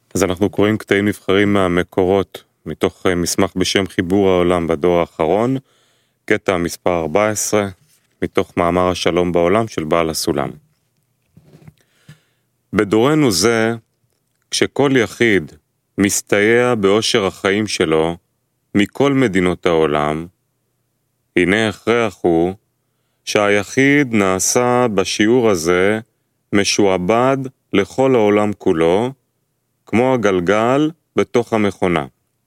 אז אנחנו קוראים קטעים נבחרים מהמקורות, מתוך מסמך בשם חיבור העולם בדור האחרון, קטע מספר 14, מתוך מאמר השלום בעולם של בעל הסולם. בדורנו זה, כשכל יחיד מסתייע באושר החיים שלו מכל מדינות העולם, הנה הכרח הוא שהיחיד נעשה בשיעור הזה משועבד לכל העולם כולו, כמו הגלגל בתוך המכונה.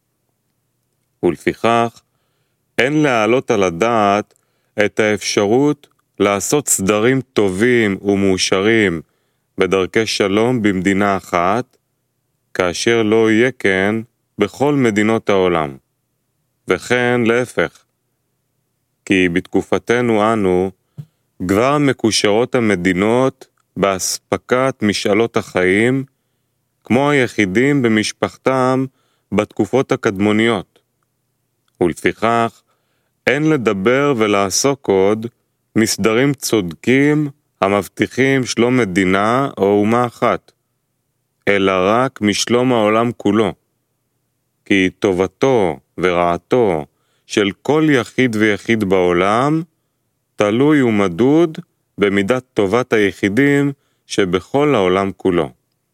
ולפיכך, אין להעלות על הדעת את האפשרות לעשות סדרים טובים ומאושרים בדרכי שלום במדינה אחת, כאשר לא יהיה כן בכל מדינות העולם. וכן להפך, כי בתקופתנו אנו כבר מקושרות המדינות בהספקת משאלות החיים, כמו היחידים במשפחתם בתקופות הקדמוניות. ולפיכך, אין לדבר ולעסוק עוד מסדרים צודקים המבטיחים שלום מדינה או אומה אחת, אלא רק משלום העולם כולו. כי טובתו ורעתו של כל יחיד ויחיד בעולם תלוי ומדוד במידת טובת היחידים שבכל העולם כולו.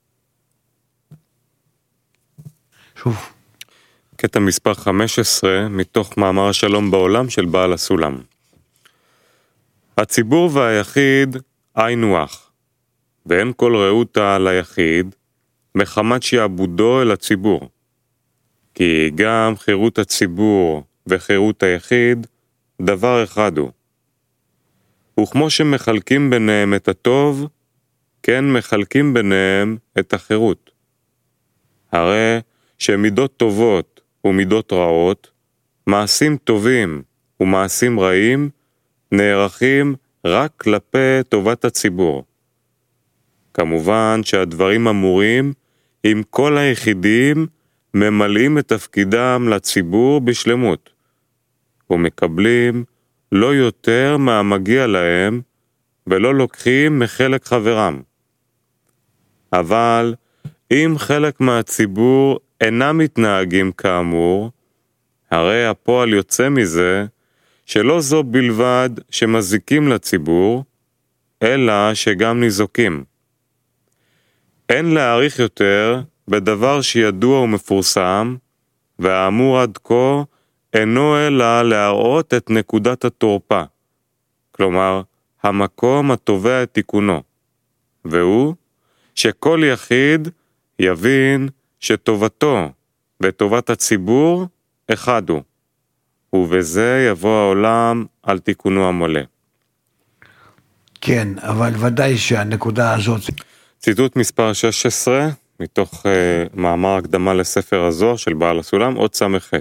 שוב. קטע מספר 15 מתוך מאמר השלום בעולם של בעל הסולם. הציבור והיחיד היינו אח, ואין כל רעותה ליחיד מחמת שיעבודו אל הציבור. כי גם חירות הציבור וחירות היחיד דבר אחד הוא. וכמו שמחלקים ביניהם את הטוב, כן מחלקים ביניהם את החירות. הרי שמידות טובות ומידות רעות, מעשים טובים ומעשים רעים, נערכים רק כלפי טובת הציבור. כמובן שהדברים אמורים עם כל היחידים ממלאים את תפקידם לציבור בשלמות, ומקבלים לא יותר מהמגיע להם, ולא לוקחים מחלק חברם. אבל אם חלק מהציבור אינם מתנהגים כאמור, הרי הפועל יוצא מזה שלא זו בלבד שמזיקים לציבור, אלא שגם ניזוקים. אין להעריך יותר בדבר שידוע ומפורסם, והאמור עד כה אינו אלא להראות את נקודת התורפה, כלומר, המקום התובע את תיקונו, והוא שכל יחיד יבין שטובתו וטובת הציבור אחד הוא, ובזה יבוא העולם על תיקונו המלא. כן, אבל ודאי שהנקודה הזאת... ציטוט מספר 16, מתוך מאמר הקדמה לספר הזוהר של בעל הסולם, עוד ס"ח.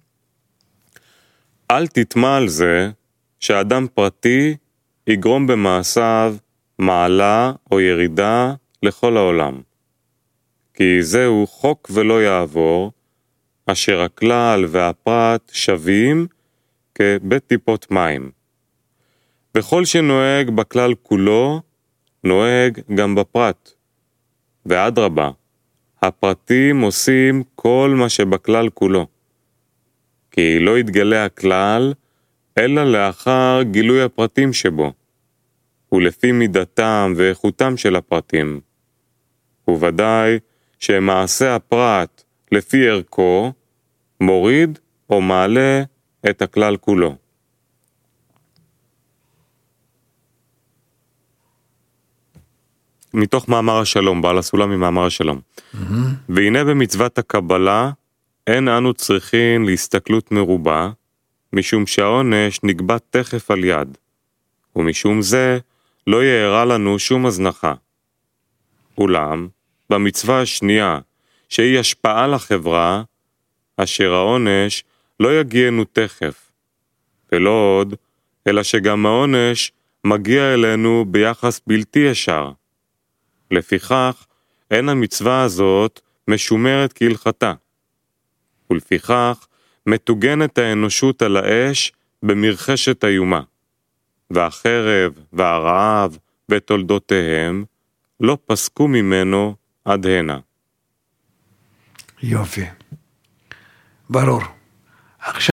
אל תטמע על זה שאדם פרטי יגרום במעשיו מעלה או ירידה לכל העולם. כי זהו חוק ולא יעבור, אשר הכלל והפרט שווים כבית טיפות מים. בכל שנוהג בכלל כולו, נוהג גם בפרט. ואדרבה, הפרטים עושים כל מה שבכלל כולו. כי לא יתגלה הכלל, אלא לאחר גילוי הפרטים שבו, ולפי מידתם ואיכותם של הפרטים. וודאי שמעשה הפרט לפי ערכו, מוריד או מעלה את הכלל כולו. מתוך מאמר השלום, בעל הסולם ממאמר השלום. והנה במצוות הקבלה, אין אנו צריכים להסתכלות מרובה, משום שהעונש נקבע תכף על יד, ומשום זה לא יארע לנו שום הזנחה. אולם, במצווה השנייה, שהיא השפעה לחברה, אשר העונש לא יגיענו תכף, ולא עוד, אלא שגם העונש מגיע אלינו ביחס בלתי ישר. לפיכך, אין המצווה הזאת משומרת כהלכתה, ולפיכך מתוגנת האנושות על האש במרחשת איומה, והחרב והרעב ותולדותיהם לא פסקו ממנו עד הנה. יופי. ברור. עכשיו